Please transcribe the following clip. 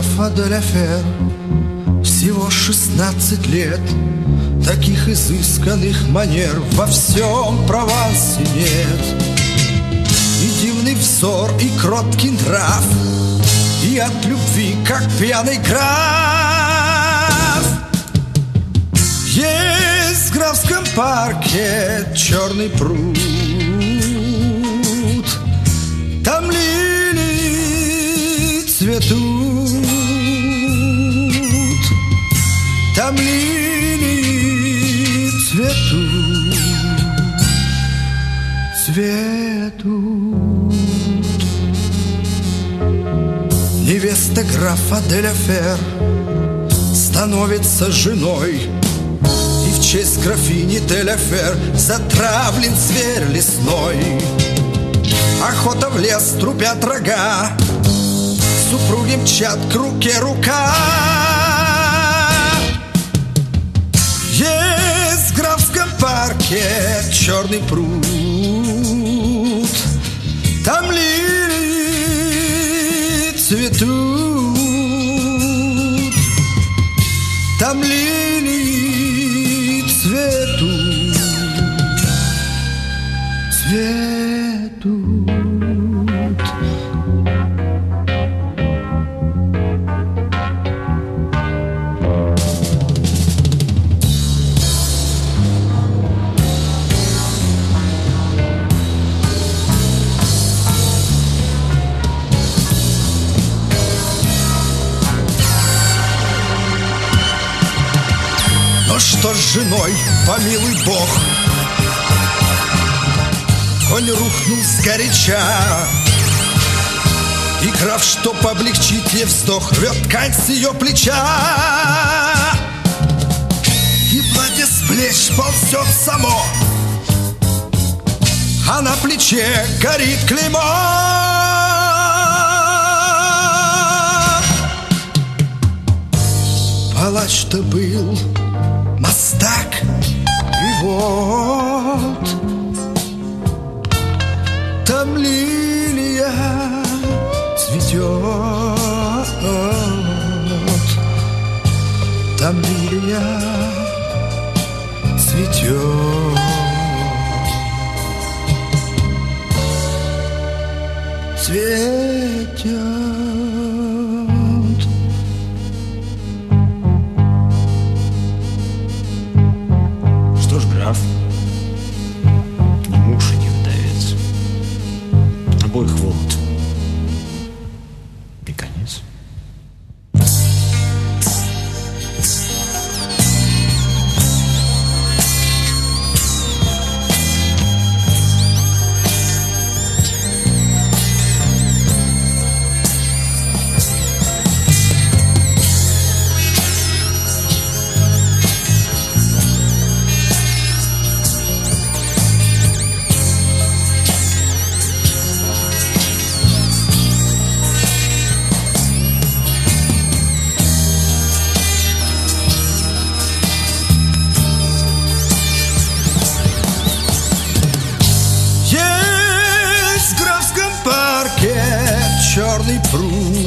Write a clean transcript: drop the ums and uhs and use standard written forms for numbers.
графа де ля Фер всего 16 лет. Таких изысканных манер во всем Провансе нет. И дивный взор, и кроткий нрав, и от любви, как пьяный граф. Есть в графском парке черный пруд, там лилии цветут, там лилии цветут, цветут. Невеста графа де ля Фер становится женой, и в честь графини де ля Фер затравлен зверь лесной. Охота в лес, трубят рога, супруги мчат к руке рука. Есть в графском парке черный пруд, там лилии цветут, там лилии цветут, цветут. Что с женой, помилуй Бог, конь рухнул сгоряча, и граф, чтоб облегчить ей вздох, рвет ткань с ее плеча, и платье с плеч ползет само, а на плече горит клеймо. Палач-то был мастак, и вот там лилия цветет, там лилия цветет, цветет. Граф, не муж и не вдовец, обоих вот и конец. Черный пруд,